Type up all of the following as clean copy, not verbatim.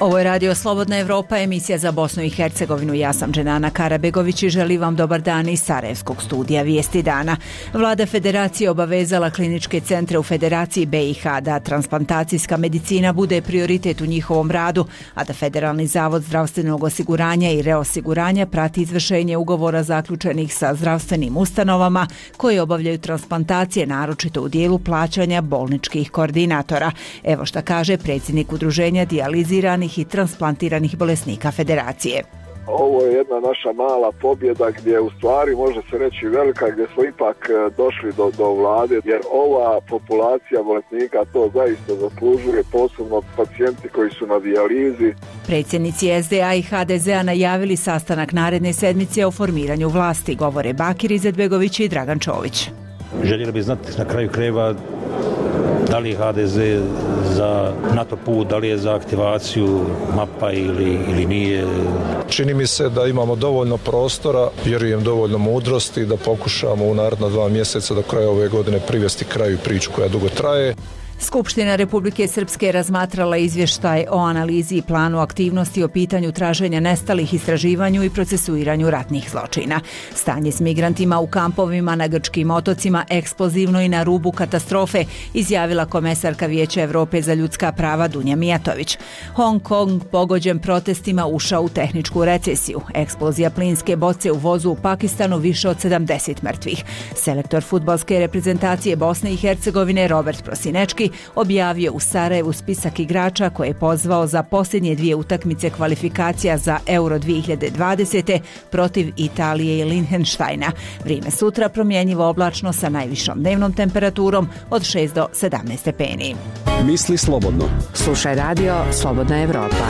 Ovo je Radio Slobodna Evropa, emisija za Bosnu i Hercegovinu. Ja sam Dženana Karabegović i želim vam dobar dan iz Sarajevskog studija Vijesti dana. Vlada Federacije obavezala kliničke centre u Federaciji BiH da transplantacijska medicina bude prioritet u njihovom radu, a da Federalni zavod zdravstvenog osiguranja i reosiguranja prati izvršenje ugovora zaključenih sa zdravstvenim ustanovama koje obavljaju transplantacije, naročito u dijelu plaćanja bolničkih koordinatora. Evo šta kaže predsjednik Udruženja dijaliziranih i transplantiranih bolesnika Federacije. Ovo je jedna naša mala pobjeda gdje u stvari može se reći velika, gdje smo ipak došli do vlade, jer ova populacija bolesnika to zaista zaslužuje, posebno pacijenti koji su na dijalizi. Predsjednici SDA i HDZ-a najavili sastanak naredne sedmice o formiranju vlasti, govore Bakir Izetbegović i Dragan Čović. Željeli bi znati na kraju krajeva da li je HDZ za NATO put, da li je za aktivaciju mapa ili nije. Čini mi se da imamo dovoljno prostora, vjerujem dovoljno mudrosti da pokušamo u naredna 2 mjeseca do kraja ove godine privesti kraju priču koja dugo traje. Skupština Republike Srpske razmatrala izvještaj o analizi i planu aktivnosti o pitanju traženja nestalih, istraživanju i procesuiranju ratnih zločina. Stanje s migrantima u kampovima na grčkim otocima eksplozivno i na rubu katastrofe, izjavila komesarka Vijeća Evrope za ljudska prava Dunja Mijatović. Hong Kong pogođen protestima ušao u tehničku recesiju. Eksplozija plinske boce u vozu u Pakistanu, više od 70 mrtvih. Selektor fudbalske reprezentacije Bosne i Hercegovine Robert Prosinečki objavio u Sarajevu spisak igrača koje je pozvao za posljednje 2 utakmice kvalifikacija za Euro 2020. protiv Italije i Liechtensteina. Vrijeme sutra promjenjivo oblačno sa najvišom dnevnom temperaturom od 6 do 17 stepeni. Misli slobodno. Slušaj Radio Slobodna Evropa.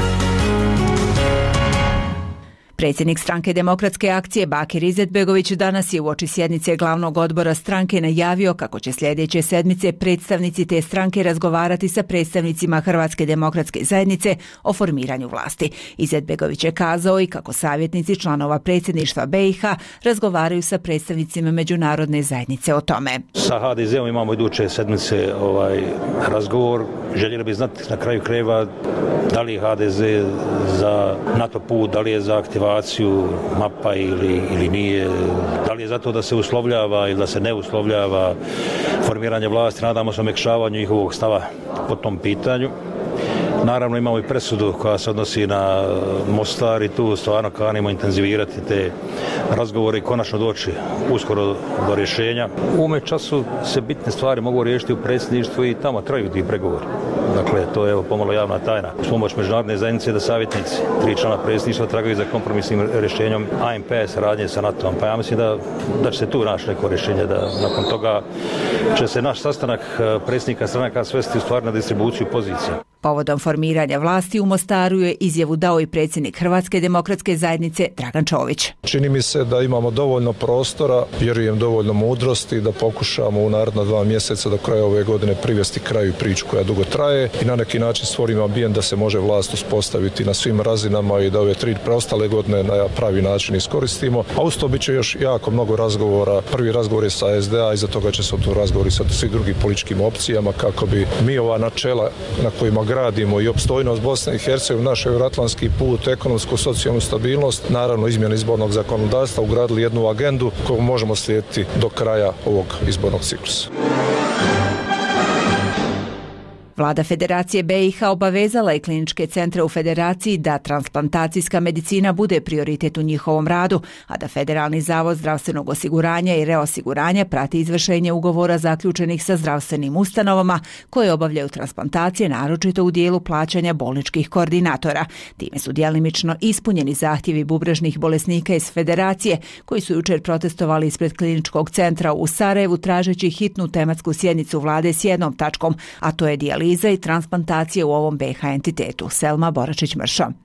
Predsjednik stranke Demokratske akcije Bakir Izetbegović danas je uoči sjednice glavnog odbora stranke najavio kako će sljedeće sedmice predstavnici te stranke razgovarati sa predstavnicima Hrvatske demokratske zajednice o formiranju vlasti. Izetbegović je kazao i kako savjetnici članova predsjedništva BiH razgovaraju sa predstavnicima međunarodne zajednice o tome. Sa HDZ-om imamo iduće sedmice razgovor. Željeli bi znati na kraju krajeva da li je HDZ za NATO put, da li je za aktivaciju mapa ili nije, da li je zato da se uslovljava ili da se ne uslovljava formiranje vlasti. Nadamo se omekšavanju njihovog stava po tom pitanju. Naravno imamo i presudu koja se odnosi na Mostar i tu stvarno kanimo intenzivirati te razgovore i konačno doći uskoro do rješenja. U ovome času se bitne stvari mogu riješiti u predsjedništvu i tamo traju ti pregovori. Dakle, to je pomalo javna tajna. Uz pomoć međunarodne zajednice da savjetnici 3 člana predsjedništva tragaju za kompromisnim rješenjem ANP saradnje sa NATO-om. Pa ja mislim da će se tu naći neko rješenje, da nakon toga će se naš sastanak predsjednika stranaka svesti u stvari na distribuciju pozicija. Povodom formiranja vlasti u Mostaru je izjavu dao i predsjednik Hrvatske demokratske zajednice Dragan Čović. Čini mi se da imamo dovoljno prostora, vjerujem dovoljno mudrosti da pokušamo u naredna 2 mjeseca do kraja ove godine privesti kraju priču koja dugo traje i na neki način stvorimo ambijent da se može vlast uspostaviti na svim razinama i da ove 3 preostale godine na pravi način iskoristimo. A uz to bit će još jako mnogo razgovora. Prvi razgovor je sa SDA, iza toga će se tu razgovori sa svim drugim političkim opcijama kako bi mi ova načela na kojima gradimo i opstojnost Bosne i Hercegovine, naš euroatlantski put, ekonomsku, socijalnu stabilnost, naravno izmjene izbornog zakonodavstva, ugradili jednu agendu koju možemo slijediti do kraja ovog izbornog ciklusa. Vlada Federacije BiH obavezala je kliničke centre u Federaciji da transplantacijska medicina bude prioritet u njihovom radu, a da Federalni zavod zdravstvenog osiguranja i reosiguranja prati izvršenje ugovora zaključenih sa zdravstvenim ustanovama koje obavljaju transplantacije, naročito u dijelu plaćanja bolničkih koordinatora. Time su djelimično ispunjeni zahtjevi bubrežnih bolesnika iz Federacije koji su jučer protestovali ispred kliničkog centra u Sarajevu tražeći hitnu tematsku sjednicu vlade s jednom tačkom, a to je dijaliza i transplantacije u ovom BiH entitetu. Selma Boračić-Mršo.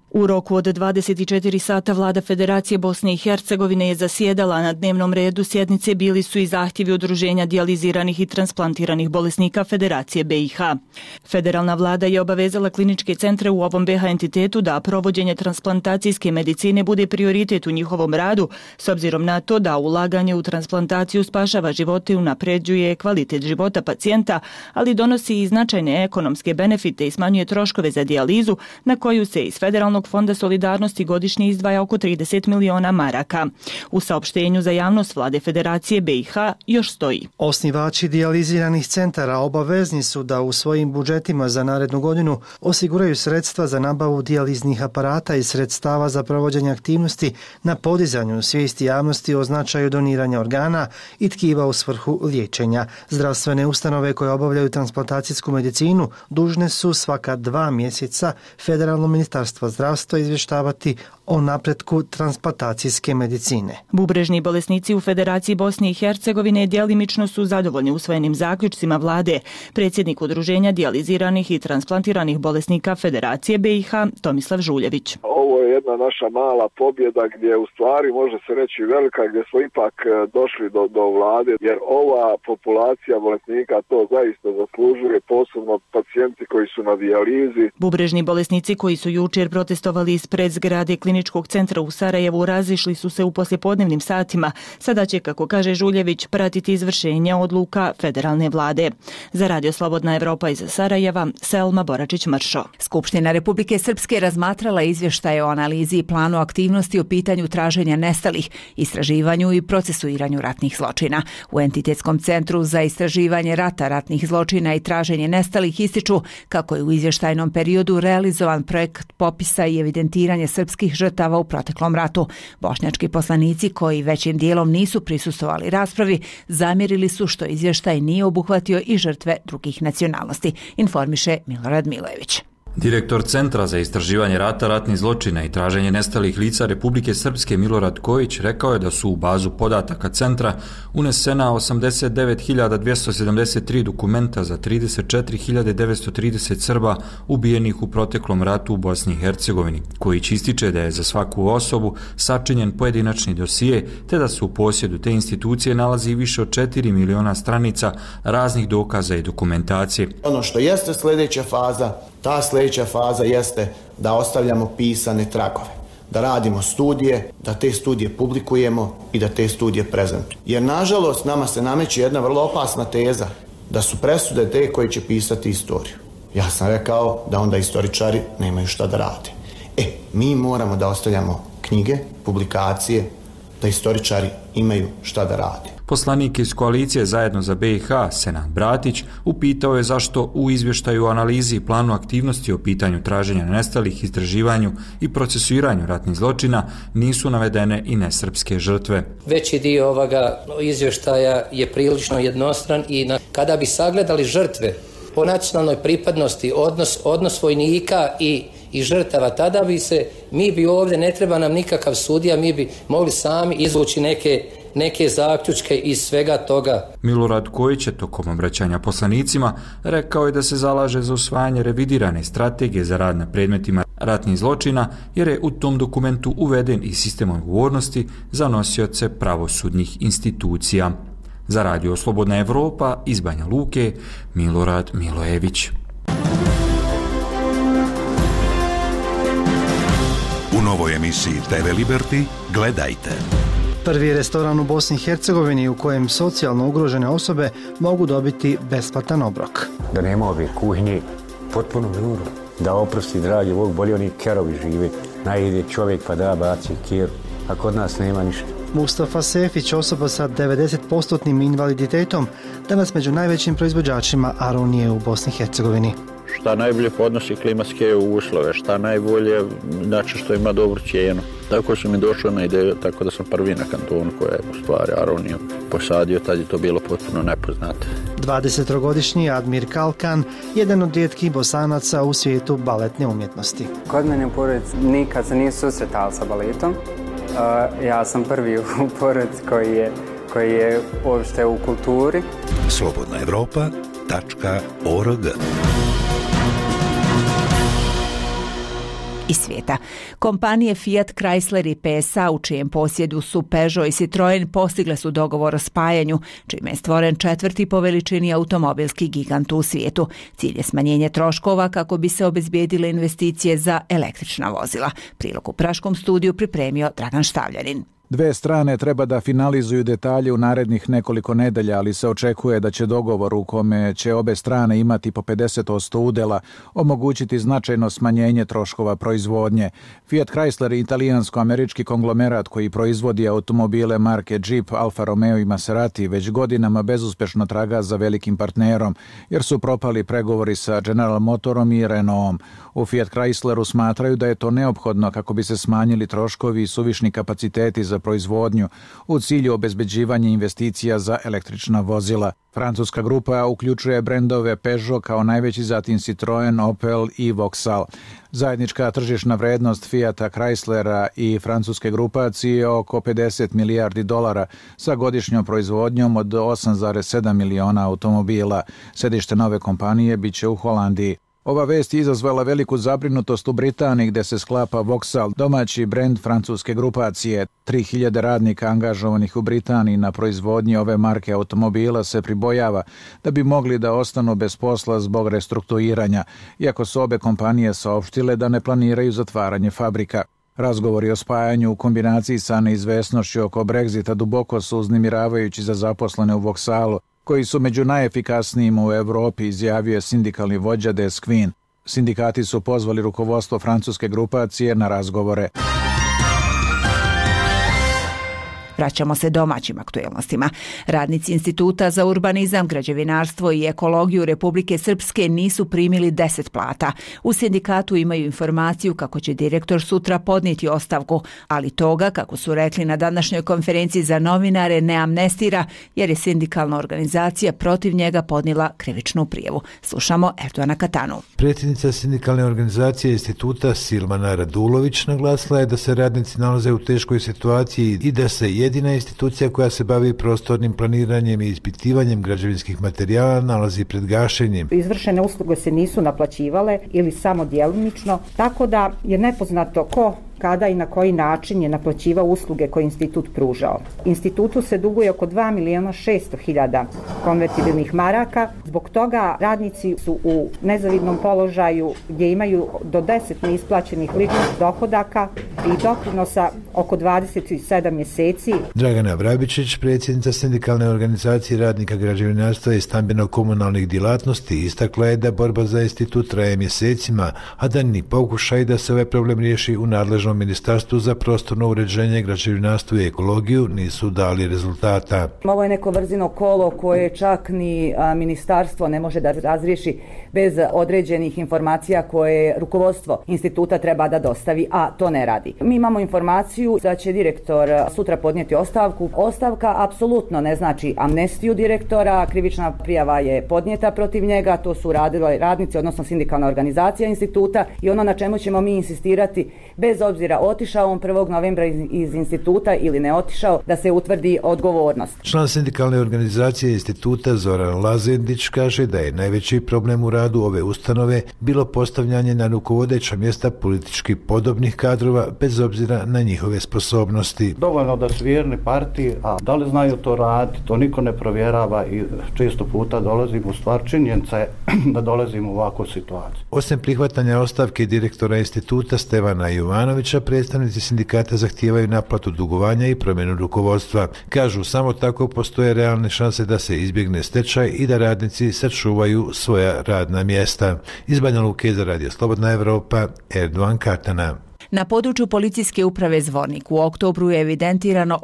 U roku od 24 sata vlada Federacije Bosne i Hercegovine je zasjedala. Na dnevnom redu sjednice bili su i zahtjevi udruženja dijaliziranih i transplantiranih bolesnika Federacije BiH. Federalna vlada je obavezala kliničke centre u ovom BiH entitetu da provođenje transplantacijske medicine bude prioritet u njihovom radu, s obzirom na to da ulaganje u transplantaciju spašava živote i unapređuje kvalitet života pacijenta, ali donosi i značajne ekonomske benefite i smanjuje troškove za dijalizu, na koju se iz Federalnog fonda solidarnosti godišnje izdvaja oko 30 miliona maraka. U saopštenju za javnost vlade Federacije BiH još stoji: osnivači dijaliziranih centara obavezni su da u svojim budžetima za narednu godinu osiguraju sredstva za nabavu dijaliznih aparata i sredstava za provođenje aktivnosti na podizanju svijesti javnosti o značaju doniranja organa i tkiva u svrhu liječenja. Zdravstvene ustanove koje obavljaju transplantacijsku medicinu dužne su svaka 2 mjeseca Federalno ministarstvo zdravstva izvještavati o napretku transplantacijske medicine. Bubrežni bolesnici u Federaciji Bosne i Hercegovine djelimično su zadovoljni usvojenim zaključcima vlade. Predsjednik udruženja dijaliziranih i transplantiranih bolesnika Federacije BiH Tomislav Žuljević. Ovo je jedna naša mala pobjeda gdje u stvari može se reći velika, gdje smo ipak došli do vlade, jer ova populacija bolesnika to zaista zaslužuje, posebno pacijenti koji su na dijalizi. Bubrežni bolesnici koji su jučer protestovali ispred zgrade Kliničkog centra u Sarajevu razišli su se u poslijepodnevnim satima. Sada će, kako kaže Žuljević, pratiti izvršenje odluka federalne vlade. Za Radio Slobodna Evropa iz Sarajeva, Selma Boračić-Mršo. Skupština Republike Srpske razmatrala izvještaje o analizi i planu aktivnosti o pitanju traženja nestalih, istraživanju i procesuiranju ratnih zločina. U Entitetskom centru za istraživanje rata, ratnih zločina i traženje nestalih ističu kako je u izvještajnom periodu realizovan projekt popisa i evidentiranja srpskih žrtava u proteklom ratu. Bošnjački poslanici koji većim dijelom nisu prisustvovali raspravi zamjerili su što izvještaj nije obuhvatio i žrtve drugih nacionalnosti, informiše Milorad Milojević. Direktor Centra za istraživanje rata, ratnih zločina i traženje nestalih lica Republike Srpske Milorad Kojić rekao je da su u bazu podataka centra unesena 89.273 dokumenta za 34.930 Srba ubijenih u proteklom ratu u Bosni i Hercegovini. Kojić ističe da je za svaku osobu sačinjen pojedinačni dosije, te da se u posjedu te institucije nalazi više od 4 miliona stranica raznih dokaza i dokumentacije. Ono što jeste sljedeća faza, ta sljedeća faza jeste da ostavljamo pisane tragove, da radimo studije, da te studije publikujemo i da te studije prezentujemo. Jer nažalost nama se nameće jedna vrlo opasna teza da su presude te koji će pisati istoriju. Ja sam rekao da onda istoričari nemaju šta da rade. Mi moramo da ostavljamo knjige, publikacije, da istoričari imaju šta da rade. Poslanik iz koalicije Zajedno za BiH, Senad Bratić, upitao je zašto u izvještaju o analizi i planu aktivnosti o pitanju traženja nestalih, istraživanju i procesuiranju ratnih zločina nisu navedene i nesrpske žrtve. Veći dio ovoga izvještaja je prilično jednostran i kada bi sagledali žrtve po nacionalnoj pripadnosti, odnos vojnika i žrtava, tada mi bi ovdje, ne treba nam nikakav sudija, mi bi mogli sami izvući neke zaključke iz svega toga. Milorad Kojić je tokom obraćanja poslanicima rekao je da se zalaže za usvajanje revidirane strategije za rad na predmetima ratnih zločina, jer je u tom dokumentu uveden i sistem odgovornosti za nosioce pravosudnih institucija. Za Radio Slobodna Evropa iz Banja Luke, Milorad Milojević. U novoj emisiji TV Liberty gledajte. Prvi restoran u Bosni i Hercegovini u kojem socijalno ugrožene osobe mogu dobiti besplatan obrok. Da nema ove kuhinje, potpuno nuru. Da oprosti, dragi Bog, bolje oni kerovi žive. Najde čovjek pa da baci keru, a kod nas nema ništa. Mustafa Sefić, osoba sa 90% invaliditetom, danas među najvećim proizvođačima aronije u Bosni i Hercegovini. Šta najbolje podnosi klimatske uslove, šta najbolje, znači što ima dobru cijenu. Tako su mi došli na ideju, tako da sam prvi na kantonu koja je u stvari aroniju posadio, tad je to bilo potpuno nepoznato. 23-godišnji Admir Kalkan, jedan od rijetkih Bosanaca u svijetu baletne umjetnosti. Kod mene u porodici nikad se nije susretala sa baletom. Ja sam prvi u porodici koji je uopšte u kulturi. slobodnaevropa.org iz svijeta. Kompanije Fiat, Chrysler i PSA, u čijem posjedu su Peugeot i Citroen, postigle su dogovor o spajanju, čime je stvoren četvrti po veličini automobilski gigant u svijetu. Cilj je smanjenje troškova kako bi se obezbijedile investicije za električna vozila. Prilog u Praškom studiju pripremio Dragan Štavljanin. Dve strane treba da finalizuju detalje u narednih nekoliko nedelja, ali se očekuje da će dogovor u kome će obe strane imati po 50% udela omogućiti značajno smanjenje troškova proizvodnje. Fiat Chrysler je italijansko-američki konglomerat koji proizvodi automobile marke Jeep, Alfa Romeo i Maserati već godinama bezuspešno traga za velikim partnerom, jer su propali pregovori sa General Motorom i Renaultom. U Fiat Chrysleru smatraju da je to neophodno kako bi se smanjili troškovi i suvišni kapaciteti za proizvodnju u cilju obezbeđivanja investicija za električna vozila. Francuska grupa uključuje brendove Peugeot kao najveći, zatim Citroen, Opel i Vauxhall. Zajednička tržišna vrednost Fiata, Chryslera i francuske grupacije je oko 50 milijardi dolara sa godišnjom proizvodnjom od 8,7 miliona automobila. Sedište nove kompanije biće u Holandiji. Ova vest je izazvala veliku zabrinutost u Britaniji gdje se sklapa Vauxhall, domaći brend francuske grupacije. 3000 radnika angažovanih u Britaniji na proizvodnji ove marke automobila se pribojava da bi mogli da ostanu bez posla zbog restrukturiranja, iako su obe kompanije saopštile da ne planiraju zatvaranje fabrika. Razgovori o spajanju u kombinaciji sa neizvesnošću oko Brexita duboko su uznemiravajući za zaposlene u Vauxhallu, koji su među najefikasnijim u Evropi, izjavio je sindikalni vođa Des Quinn. Sindikati su pozvali rukovodstvo francuske grupacije na razgovore. Vraćamo se domaćim aktuelnostima. Radnici Instituta za urbanizam, građevinarstvo i ekologiju Republike Srpske nisu primili 10 plata. U sindikatu imaju informaciju kako će direktor sutra podnijeti ostavku, ali toga, kako su rekli na današnjoj konferenciji za novinare, ne amnestira, jer je sindikalna organizacija protiv njega podnijela krivičnu prijavu. Slušamo Erdoana Katanu. Predsjednica sindikalne organizacije Instituta Silvana Radulović naglasila je da se radnici nalaze u teškoj situaciji i da se jedina institucija koja se bavi prostornim planiranjem i ispitivanjem građevinskih materijala nalazi pred gašenjem. Izvršene usluge se nisu naplaćivale ili samo djelomično, tako da je nepoznato ko, kada i na koji način je naplaćivao usluge koje institut pružao. Institutu se duguje oko 2.600.000 konvertibilnih maraka. Zbog toga radnici su u nezavidnom položaju gdje imaju do 10 neisplaćenih ličnih dohodaka i doprinosa oko 27 mjeseci. Dragana Vrabičić, predsjednica sindikalne organizacije radnika građevinarstva i stambeno-komunalnih djelatnosti, istakla je da borba za institut traje mjesecima, a da ni pokušaj da se ovaj problem riješi u nadležnom Ministarstvu za prostorno uređenje, građevinarstvo i ekologiju nisu dali rezultata. Ovo je neko vrzino kolo koje čak ni ministarstvo ne može da razriješi bez određenih informacija koje rukovodstvo instituta treba da dostavi, a to ne radi. Mi imamo informaciju da će direktor sutra podnijeti ostavku. Ostavka apsolutno ne znači amnestiju direktora, krivična prijava je podnijeta protiv njega, to su radili radnici, odnosno sindikalna organizacija instituta, i ono na čemu ćemo mi insistirati, bez obzira otišao on 1. novembra iz instituta ili ne otišao, da se utvrdi odgovornost. Član sindikalne organizacije instituta Zoran Lazendić kaže da je najveći problem u radu ove ustanove bilo postavljanje na rukovodeća mjesta politički podobnih kadrova bez obzira na njihove sposobnosti. Dovoljno da su vjerni partiji, a da li znaju to raditi, to niko ne provjerava i često puta dolazimo, stvar činjenica je da dolazimo u ovakvu situaciju. Osim prihvatanja ostavke direktora instituta Stevana Jovanovića, predstavnici sindikata zahtijevaju naplatu dugovanja i promjenu rukovodstva. Kažu, samo tako postoje realne šanse da se izbjegne stečaj i da radnici sačuvaju svoja radna mjesta. Iz Banja Luke za Radio Slobodna Evropa, Erdoan Katana. Na području policijske uprave Zvornik u oktobru je evidentirano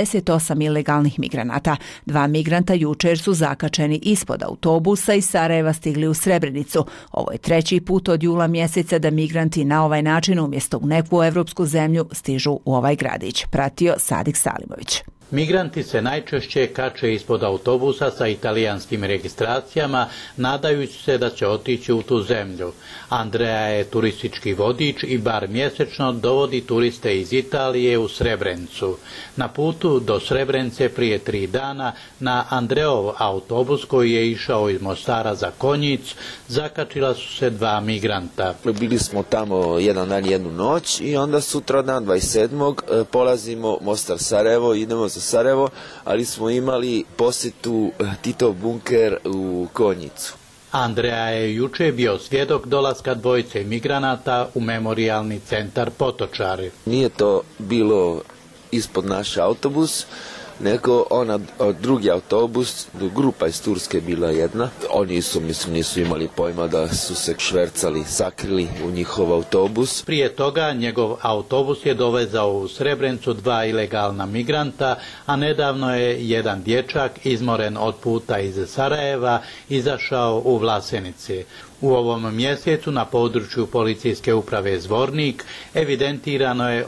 88 ilegalnih migranata. 2 migranta jučer su zakačeni ispod autobusa iz Sarajeva stigli u Srebrenicu. Ovo je 3. put od jula mjeseca da migranti na ovaj način umjesto u neku evropsku zemlju stižu u ovaj gradić. Pratio Sadik Salimović. Migranti se najčešće kače ispod autobusa sa italijanskim registracijama, nadajući se da će otići u tu zemlju. Andrea je turistički vodič i bar mjesečno dovodi turiste iz Italije u Srebrenicu. Na putu do Srebrenice prije 3 dana na Andreov autobus koji je išao iz Mostara za Konjic zakačila su se 2 migranta. Bili smo tamo jedan dan, jednu noć i onda sutra dan 27. polazimo Mostar-Sarajevo, idemo za Sarajevo, ali smo imali posjetu Titov bunker u Konjicu. Andrea je juče bio svjedok dolaska dvojice migranata u memorijalni centar Potočari. Nije to bilo ispod naš autobus, nego drugi autobus, grupa iz Turske bila jedna. Oni nisu imali pojma da su se švercali, sakrili u njihov autobus. Prije toga njegov autobus je dovezao u Srebrenicu 2 ilegalna migranta, a nedavno je jedan dječak izmoren od puta iz Sarajeva izašao u Vlasenici. U ovom mjesecu na području policijske uprave Zvornik evidentirano je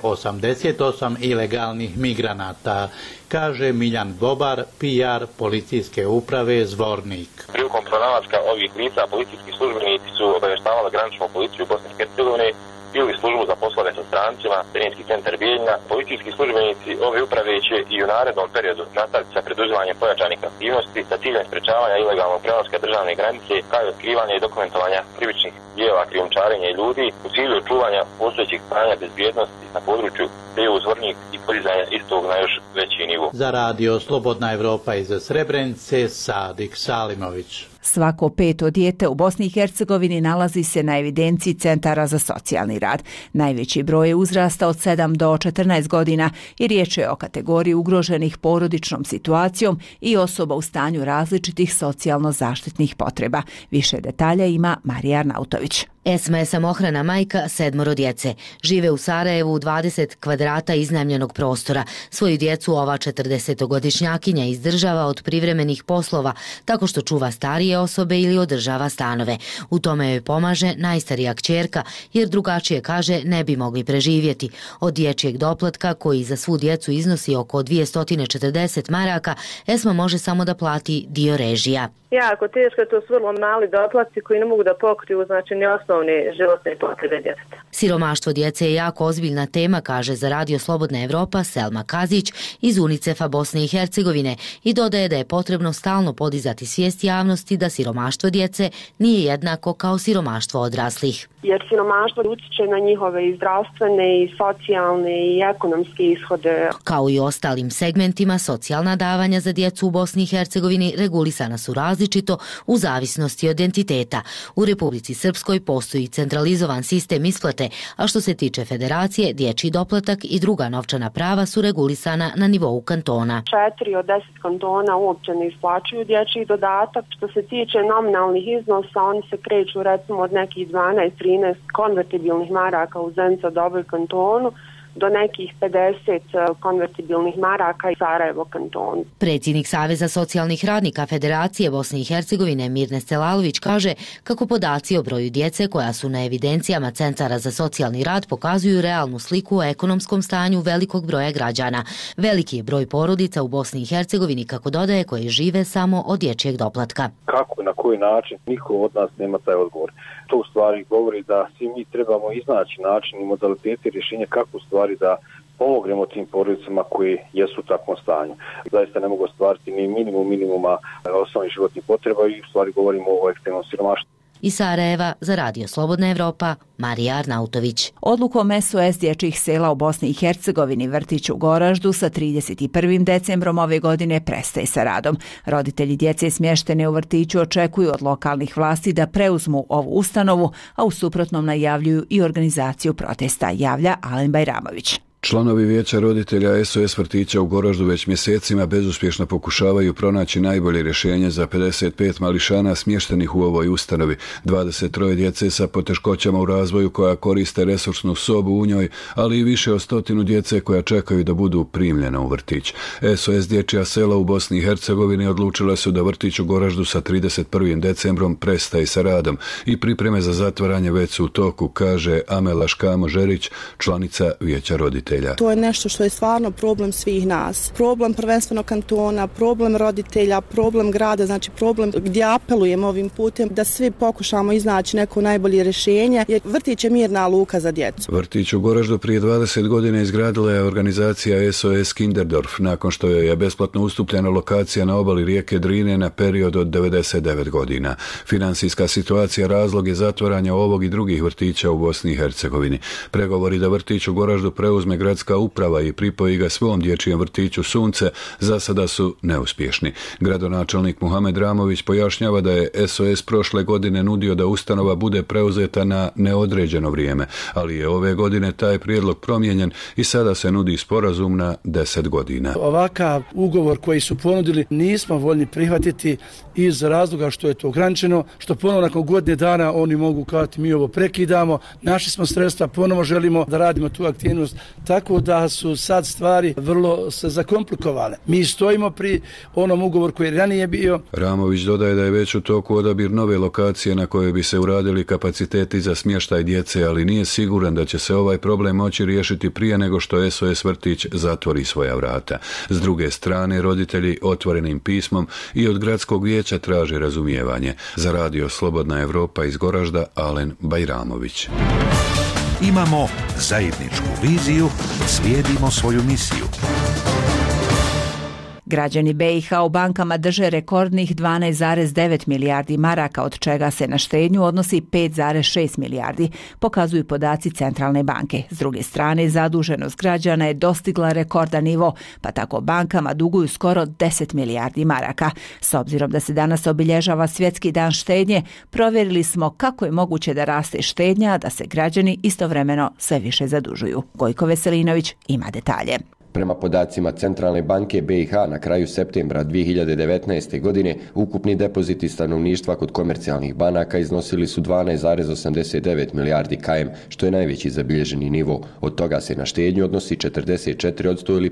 88 ilegalnih migranata, kaže Miljan Bobar, PR policijske uprave Zvornik. Prilikom pronalaska ovih lica policijski službenici su obavještavali graničnu policiju Bosne i Hercegovine ili službu za poslove sa strancima, terenski centar Bijeljina. Policijski službenici ove uprave će i u narednom periodu nastaviti sa preduzimanjem pojačanih aktivnosti sa ciljem sprečavanja ilegalnog prelaska državne granice, kao i otkrivanja i dokumentovanja krivičnih djela krijumčarenja ljudi u cilju čuvanja postojećih stanja bezbjednosti na području EU Zvornik i podizanja istog na još veći nivo. Za radio Slobodna Evropa iz Srebrenice, Sadik Salimović. Svako 5. dijete u Bosni i Hercegovini nalazi se na evidenciji centara za socijalni rad. Najveći broj je uzrasta od 7 do 14 godina i riječ je o kategoriji ugroženih porodičnom situacijom i osoba u stanju različitih socijalno-zaštitnih potreba. Više detalja ima Marija Arnautović. Esma je samohrana majka 7 djece. Žive u Sarajevu u 20 kvadrata iznajmljenog prostora. Svoju djecu ova 40-godišnjakinja izdržava od privremenih poslova tako što čuva starije osobe ili održava stanove. U tome joj pomaže najstarija kćerka jer drugačije, kaže, ne bi mogli preživjeti. Od dječjeg doplatka koji za svu djecu iznosi oko 240 maraka, Esma može samo da plati dio režija. Jako teško, to su vrlo mali doplatci koji ne mogu da pokriju osnovne životne potrebe djeteta. Siromaštvo djece je jako ozbiljna tema, kaže za radio Slobodna Evropa Selma Kazić iz UNICEF-a Bosne i Hercegovine i dodaje da je potrebno stalno podizati svijest javnosti da siromaštvo djece nije jednako kao siromaštvo odraslih. Jer siromaštvo utječe na njihove i zdravstvene i socijalne i ekonomske ishode. Kao i ostalim segmentima, socijalna davanja za djecu u Bosni i Hercegovini regulisana su različito u zavisnosti od entiteta. U Republici Srpskoj postoji centralizovan sistem isplate, a što se tiče federacije, dječji doplatak i druga novčana prava su regulisana na nivou kantona. 4 od 10 kantona uopće ne isplaćuju dječji dodatak. Što se tiče nominalnih iznosa, oni se kreću recimo od nekih 12-13 konvertibilnih maraka u Zenica Doboj kantonu do nekih 50 konvertibilnih maraka i Sarajevo kantonu. Predsjednik Saveza socijalnih radnika Federacije Bosne i Hercegovine Mirne Stelalović kaže kako podaci o broju djece koja su na evidencijama centara za socijalni rad pokazuju realnu sliku o ekonomskom stanju velikog broja građana. Veliki je broj porodica u Bosni i Hercegovini, kako dodaje, koje žive samo od dječjeg doplatka. Kako i na koji način, niko od nas nema taj odgovor. To u stvari govori da svi mi trebamo iznaći način i modalitete rješenja kako u stvari da pomognemo tim porodicama koji jesu u takvom stanju. Zaista ne mogu ostvariti ni minimuma osnovnih životnih potreba i u stvari govorimo o ekstremnom siromaštvu. Iz Sarajeva za radio Slobodna Evropa, Marija Arnautović. Odlukom SOS dječjih sela u Bosni i Hercegovini vrtić u Goraždu sa 31. decembrom ove godine prestaje sa radom. Roditelji djece smještene u vrtiću očekuju od lokalnih vlasti da preuzmu ovu ustanovu, a u suprotnom najavljuju i organizaciju protesta, javlja Alen Bajramović. Članovi vijeća roditelja SOS vrtića u Goraždu već mjesecima bezuspješno pokušavaju pronaći najbolje rješenje za 55 mališana smještenih u ovoj ustanovi, 23 djece sa poteškoćama u razvoju koja koriste resursnu sobu u njoj, ali i više od 100 djece koja čekaju da budu primljena u vrtić. SOS dječja sela u Bosni i Hercegovini odlučile su da vrtić u Goraždu sa 31. decembrom prestaje sa radom i pripreme za zatvaranje već su u toku, kaže Amela Škamo-Žerić, članica vijeća roditelja. roditelja. To je nešto što je stvarno problem svih nas. Problem prvenstveno kantona, problem roditelja, problem grada, znači problem gdje apelujemo ovim putem da svi pokušamo iznaći neko najbolje rješenje, jer vrtić je mirna luka za djecu. Vrtić u Goraždu prije 20 godina izgradila je organizacija SOS Kinderdorf nakon što joj je besplatno ustupljena lokacija na obali rijeke Drine na period od 99 godina. Finansijska situacija razlog je zatvaranja ovog i drugih vrtića u Bosni i Hercegovini. Pregovori da vrtić u Goraždu preuzme gradska uprava i pripoji ga svom dječjem vrtiću Sunce za sada su neuspješni. Gradonačelnik Muhamed Ramović pojašnjava da je SOS prošle godine nudio da ustanova bude preuzeta na neodređeno vrijeme, ali je ove godine taj prijedlog promijenjen i sada se nudi sporazum na 10 godina. Ovakav ugovor koji su ponudili nismo voljni prihvatiti iz razloga što je to ograničeno, što ponovo nakon godine dana oni mogu kazati mi ovo prekidamo, našli smo sredstva, ponovo želimo da radimo tu aktivnost, tako da su sad stvari vrlo se zakomplikovale. Mi stojimo pri onom ugovoru koji je ranije bio. Ramović dodaje da je već u toku odabir nove lokacije na kojoj bi se uradili kapaciteti za smještaj djece, ali nije siguran da će se ovaj problem moći riješiti prije nego što SOS vrtić zatvori svoja vrata. S druge strane, roditelji otvorenim pismom i od gradskog vijeća traže razumijevanje. Za radio Slobodna Evropa iz Goražda, Alen Bajramović. Imamo zajedničku viziju, slijedimo svoju misiju. Građani BiH u bankama drže rekordnih 12,9 milijardi maraka, od čega se na štednju odnosi 5,6 milijardi, pokazuju podaci Centralne banke. S druge strane, zaduženost građana je dostigla rekordan nivo, pa tako bankama duguju skoro 10 milijardi maraka. S obzirom da se danas obilježava Svjetski dan štednje, provjerili smo kako je moguće da raste štednja, a da se građani istovremeno sve više zadužuju. Gojko Veselinović ima detalje. Prema podacima Centralne banke BiH na kraju septembra 2019. godine ukupni depoziti stanovništva kod komercijalnih banaka iznosili su 12,89 milijardi km, što je najveći zabilježeni nivo. Od toga se na štednju odnosi 44% ili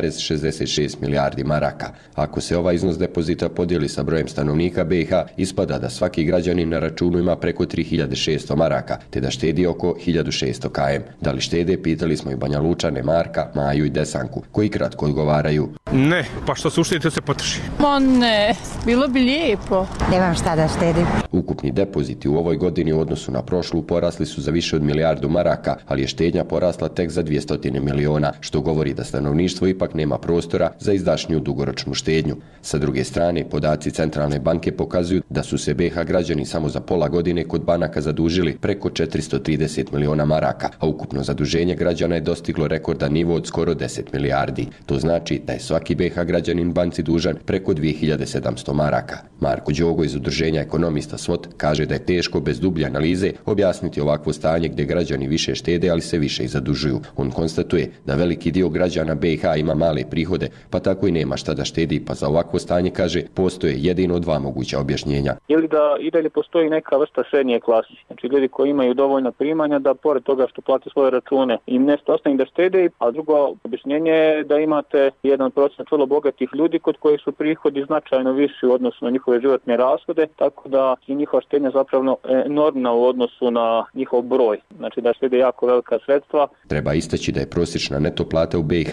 5,66 milijardi maraka. Ako se ovaj iznos depozita podijeli sa brojem stanovnika BiH, ispada da svaki građanin na računu ima preko 3600 maraka, te da štedi oko 1600 km. Da li štede, pitali smo i Banja Lučane, Marka, Maju i Desanku, koji kratko odgovaraju. Ne, pa što se uštedite se potroši. Ma ne, bilo bi lijepo. Nemam šta da štedim. Ukupni depoziti u ovoj godini u odnosu na prošlu porasli su za više od milijardu maraka, ali je štednja porasla tek za 200 miliona, što govori da stanovništvo ipak nema prostora za izdašniju dugoročnu štednju. Sa druge strane, podaci Centralne banke pokazuju da su se BiH građani samo za pola godine kod banaka zadužili preko 430 miliona maraka, a ukupno zaduženje građana je dostiglo rekordan nivo od skoro 10 milijardi. To znači da je svaki BiH građanin banci dužan preko 2700 maraka. Marko Đogo iz udruženja ekonomista SWOT kaže da je teško bez dublje analize objasniti ovakvo stanje gdje građani više štede, ali se više i zadužuju. On konstatuje da veliki dio građana BiH ima male prihode, pa tako i nema šta da štedi, pa za ovakvo stanje, kaže, postoje jedino dva moguća objašnjenja. Ili da i dalje postoji neka vrsta srednje klase. Znači ljudi koji imaju dovoljna primanja da pored toga što plate svoje račune im nešto ostane da štede, a drugo objašnjenje je da imate 1% vrlo bogatih ljudi kod kojih su prihodi značajno viši u odnosu na njihove životne rashode, tako da je njihova štednja zapravo enormna u odnosu na njihov broj. Znači da štede jako velika sredstva. Treba istaći da je prosječna neto plata u BiH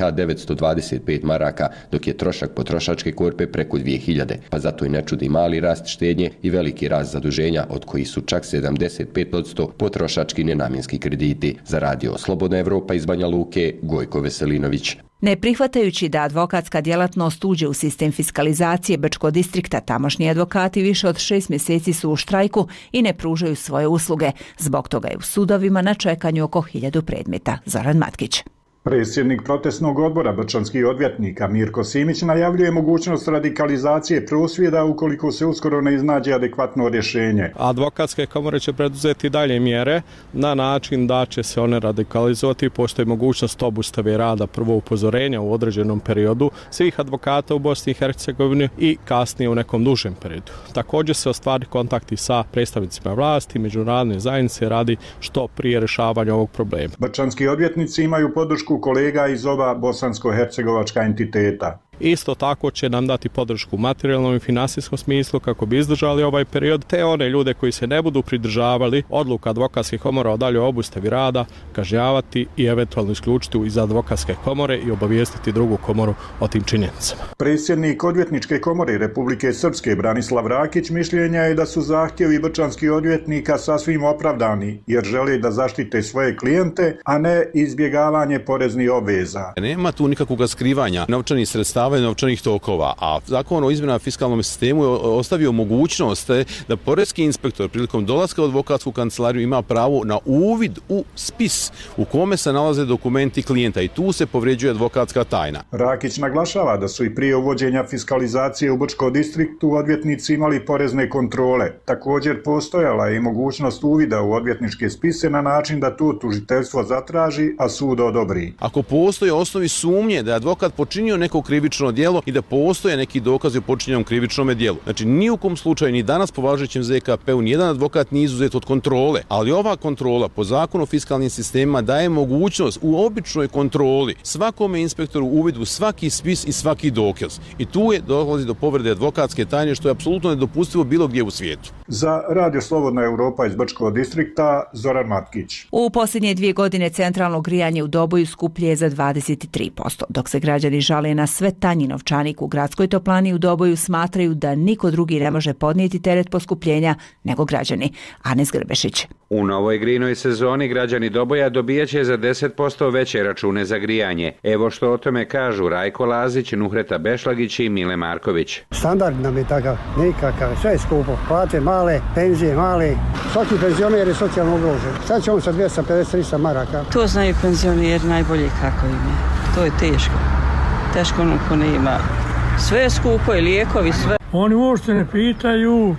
925 maraka, dok je trošak potrošačke korpe preko 2000, pa zato i ne čudi mali rast štednje i veliki rast zaduženja, od kojih su čak 75% potrošački nenamjenski krediti. Za radio Slobodna Evropa iz Banja Luke, Gojko Veselinović. Ne prihvatajući da advokatska djelatnost uđe u sistem fiskalizacije Brčkog distrikta, tamošnji advokati više od 6 mjeseci su u štrajku i ne pružaju svoje usluge. Zbog toga je u sudovima na čekanju oko 1000 predmeta. Zoran Matkić. Predsjednik protestnog odbora brčanskih odvjetnika Mirko Simić najavljuje mogućnost radikalizacije prosvjeda ukoliko se uskoro ne iznađe adekvatno rješenje. Advokatske komore će preduzeti dalje mjere na način da će se one radikalizovati. Postoji mogućnost obustave rada, prvo upozorenja u određenom periodu svih advokata u Bosni i Hercegovini i kasnije u nekom dužem periodu. Također se ostvari kontakti sa predstavnicima vlasti, međunarodne zajednice radi što prije rješavanja ovog problema. Brčanski odvjetnici imaju podršku kolega iz oba bosansko-hercegovačka entiteta. Isto tako će nam dati podršku u materijalnom i finansijskom smislu kako bi izdržali ovaj period, te one ljude koji se ne budu pridržavali odluka advokatskih komora o daljoj obustavi rada, kažnjavati i eventualno isključiti iz advokatske komore i obavijestiti drugu komoru o tim činjenicama. Predsjednik Odvjetničke komore Republike Srpske Branislav Rakić mišljenja je da su zahtjevi brčanskih odvjetnika sasvim opravdani, jer žele da zaštite svoje klijente, a ne izbjegavanje poreznih obveza. Nema tu nikakvog skrivanja novčanih sredstava i novčanih tokova, a Zakon o izmjenama fiskalnom sistemu je ostavio mogućnost da poreski inspektor prilikom dolaska u advokatsku kancelariju ima pravo na uvid u spis u kome se nalaze dokumenti klijenta i tu se povređuje advokatska tajna. Rakić naglašava da su i prije uvođenja fiskalizacije u Brčkom distriktu odvjetnici imali porezne kontrole. Također postojala je i mogućnost uvida u odvjetničke spise na način da to tužiteljstvo zatraži, a sud odobri. Ako postoje osnovi sumnje da je advokat počinio neko krivično djelo i da postoje neki dokazi o počinjenom krivičnom djelu. Znači, ni u kom slučaju, ni danas po važećem ZKP-u, nijedan advokat nije izuzet od kontrole, ali ova kontrola po Zakonu o fiskalnim sistemima daje mogućnost u običnoj kontroli svakome inspektoru uvid u svaki spis i svaki dokaz. I tu je dolazi do povrede advokatske tajne, što je apsolutno nedopustivo bilo gdje u svijetu. Za Radio Slobodna Europa iz Brčkog distrikta, Zoran Matkić. U posljednje 2 godine centralno grijanje u Doboju skuplje je za 23%, dok se građani žale na sve tanji novčanik u gradskoj toplani u Doboju smatraju da niko drugi ne može podnijeti teret poskupljenja nego građani. Anes Grbešić. U novoj grijnoj sezoni građani Doboja dobijaće za 10% veće račune za grijanje. Evo što o tome kažu Rajko Lazić, Nuhreta Bešlagić i Mile Marković. Standard nam je takav, nikakav, sve je skupo. Plate male, penzije male, svaki penzioner je socijalno ugrožen. Sad će on sa 250-300 maraka. To znaju penzioneri najbolje kako im je. To je teško. Teško ono ko ne ima. Sve je skupo i lijekovi, sve. Oni uopšte ne pitaju,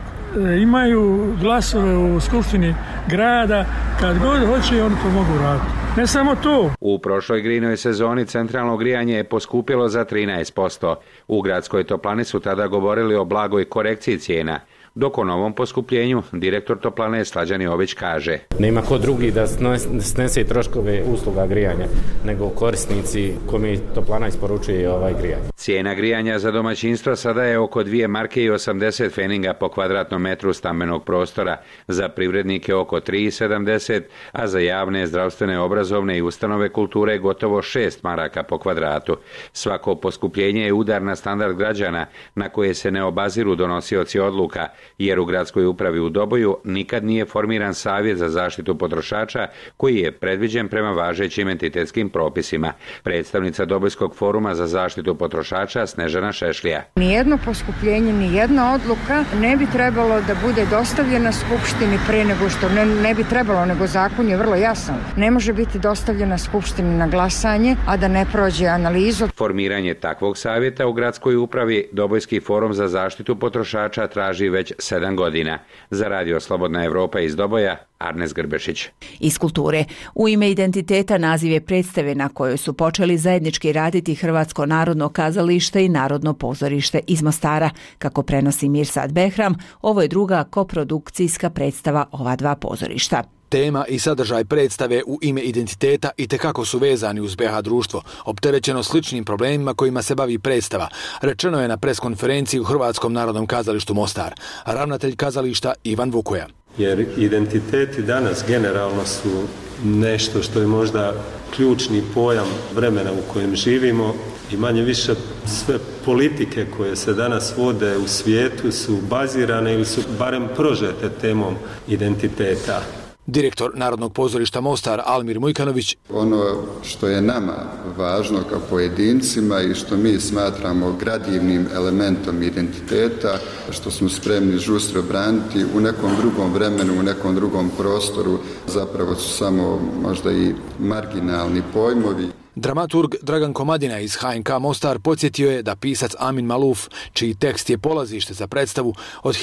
imaju glasove u skupštini grada, kad god hoće oni to mogu raditi. Ne samo to. U prošloj grijnoj sezoni centralno grijanje je poskupilo za 13%. U gradskoj toplani su tada govorili o blagoj korekciji cijena. Dok o novom poskupljenju direktor toplane Slađan Jović kaže: nema ko drugi da snese troškove usluga grijanja nego korisnici kome toplana isporučuje grijanje. Cijena grijanja za domaćinstva sada je oko 2 marke i 80 feninga po kvadratnom metru stambenog prostora, za privrednike oko 3,70, a za javne, zdravstvene, obrazovne i ustanove kulture gotovo 6 maraka po kvadratu. Svako poskupljenje je udar na standard građana na koje se ne obaziru donosioci odluka, jer u gradskoj upravi u Doboju nikad nije formiran savjet za zaštitu potrošača koji je predviđen prema važećim entitetskim propisima. Predstavnica Dobojskog foruma za zaštitu potrošača Snežana Šešlija. Nijedno poskupljenje, nijedna odluka ne bi trebalo da bude dostavljena Skupštini pre nego što ne bi trebalo, nego zakon je vrlo jasan. Ne može biti dostavljena Skupštini na glasanje, a da ne prođe analizu. Formiranje takvog savjeta u gradskoj upravi Dobojski forum za zaštitu potrošača traži već 7 godina. Za Radio Slobodna Evropa iz Doboja, Arnes Grbešić. Iz kulture. U ime identiteta naziv je predstave na kojoj su počeli zajednički raditi Hrvatsko narodno kazalište i Narodno pozorište iz Mostara. Kako prenosi Mirsad Behram, ovo je druga koprodukcijska predstava ova dva pozorišta. Tema i sadržaj predstave U ime identiteta itekako su vezani uz BiH društvo, opterećeno sličnim problemima kojima se bavi predstava, rečeno je na preskonferenciji u Hrvatskom narodnom kazalištu Mostar. Ravnatelj kazališta Ivan Vukoja. Jer identiteti danas generalno su nešto što je možda ključni pojam vremena u kojem živimo i manje više sve politike koje se danas vode u svijetu su bazirane ili su barem prožete temom identiteta. Direktor Narodnog pozorišta Mostar Almir Mujkanović. Ono što je nama važno kao pojedincima i što mi smatramo gradivnim elementom identiteta, što smo spremni žustro braniti u nekom drugom vremenu, u nekom drugom prostoru, zapravo su samo možda i marginalni pojmovi. Dramaturg Dragan Komadina iz HNK Mostar podsjetio je da pisac Amin Maluf, čiji tekst je polazište za predstavu, od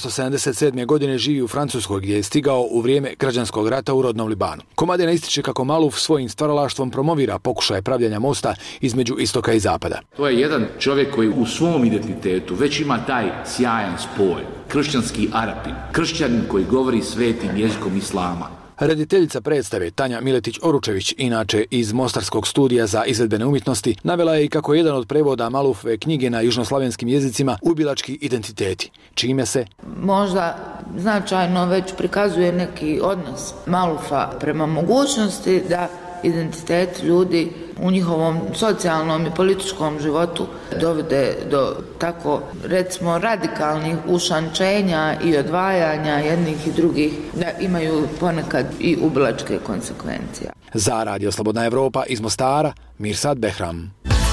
1977. godine živi u Francuskoj gdje je stigao u vrijeme građanskog rata u rodnom Libanu. Komadina ističe kako Maluf svojim stvaralaštvom promovira pokušaje pravljenja mosta između istoka i zapada. To je jedan čovjek koji u svom identitetu već ima taj sjajan spoj. Kršćanski Arapin, kršćanin koji govori svetim jezikom islama. Rediteljica predstave Tanja Miletić-Oručević, inače iz Mostarskog studija za izvedbene umjetnosti, navela je i kako jedan od prevoda Malufove knjige na južnoslavenskim jezicima ubilački identiteti, čime se možda značajno već prikazuje neki odnos Malufa prema mogućnosti da identitet ljudi u njihovom socijalnom i političkom životu dovede do tako, recimo, radikalnih ušančenja i odvajanja jednih i drugih, da imaju ponekad i ubilačke konsekvencije. Za Radio Slobodna Evropa iz Mostara, Mirsad Behram.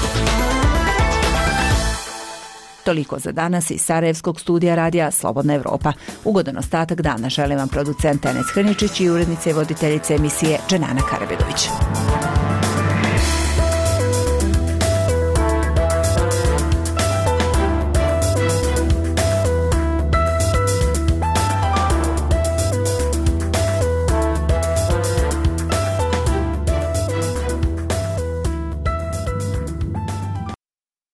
Toliko za danas iz Sarajevskog studija radija Slobodna Evropa. Ugodan ostatak dana želim vam producent Enes Hrničić i urednice i voditeljice emisije Dženana Karabedović.